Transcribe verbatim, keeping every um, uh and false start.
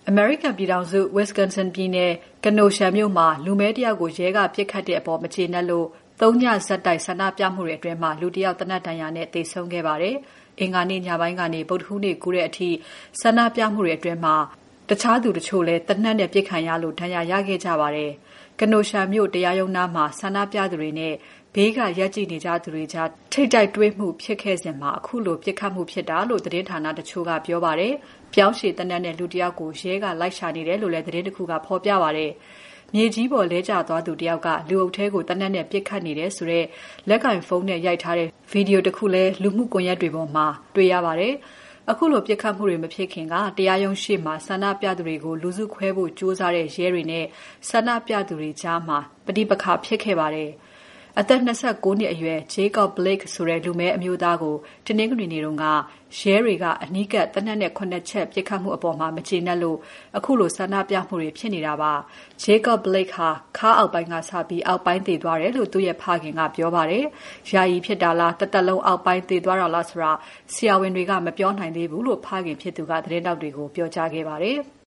အမေရိကန်ပြည်ထောင်စု Wisconsin ပြည်နယ် Kenosha မြို့မှာလူမည်းတယောက်ကိုရဲကပစ်ခတ်တဲ့အပေါ်မကျေနပ်လို့သုံးညဆက်တိုက်ဆန္ဒပြမှုတွေအတွင်းလူတယောက်သေနတ်ဒဏ်ရာနဲ့သေဆုံးခဲ့ပါတယ်။အင်္ဂါနေ့ညပိုင်းကနေဗုဒ္ဓဟူးနေ့ကူးတဲ့အထိဆန္ဒပြမှုတွေအတွင်းတခြားသူတချို့လည်းသေနတ်နဲ့ပစ်ခံရလို့ဒဏ်ရာရခဲ့ကြပါတယ်။ Kenosha မြို့တရားရုံးနားမှာဆန္ဒပြသူတွေနဲ့ဘေးကရပ်ကြည့်နေကြသူတွေကြားထိပ်တိုက်တွေ့မှုဖြစ်ခဲ့စဉ်အခုလိုပစ်ခတ်မှုဖြစ်တာလို့သတင်းဌာနတချို့ကပြောပါတယ်။ပြောင်းရှည်သေနတ်နဲ့လူတယောက်ကိုရဲကလိုက်ရှာနေတယ်လို့လည်းသတင်းတခုကဖော်ပြပါတယ်။မြေကြီးပေါ်လဲကျသွားသူတယောက်ကလူအုပ်ထဲကိုသေနတ်နဲ့ပစ်ခတ်နေတယ်ဆိုတဲ့လက်ကင်ဖုန်းနဲ့ရိုက်ထားတဲ့ဗီဒီယိုတခုလည်းလူမှုကွန်ရက်တွေပေါ်မှာတွေ့ရပါတယ်။အခုလိုပစ်ခတ်မှုတွေမဖြစ်ခင်ကတရားရုံးရှေ့မှာဆန္ဒပြသူတွေကိုလူစုခွဲဖို့ကြိုးစားတဲ့ရဲတွေနဲ့ဆန္ဒပြသူတွေကြားမှာပဋိပက္ခဖြစ်ခဲ့ပါတယ်။အသက်၂၉နှစ်အရွယ် Jacob Blake ဆိုတဲ့လူမည်းအမျိုးသားကိုတနင်္ဂနွေနေ့တုန်းကရဲတွေကအနီးကပ်သေနတ်နဲ့ခုနှစ်ချက်ပစ်ခတ်မှုအပေါ်မှာမကျေနပ်လို့အခုလိုဆန္ဒပြမှုတွေဖြစ်နေတာပါ။ Jacob Blake ဟာခါးအောက်ပိုင်းကစပြီးအောက်ပိုင်းသေသွားတယ်လို့သူ့ရဲ့ဖခင်ကပြောပါတယ်။ယာယီဖြစ်တာလားတစ်သက်လုံးအောက်ပိုင်းသေသွားတာလားဆိုတာဆရာဝန်တွေကမပြောနိုင်သေးဘူးလို့ဖခင်ဖြစ်သူကသတင်းတောက်တွေကိုပြောကြားခဲ့ပါတယ်။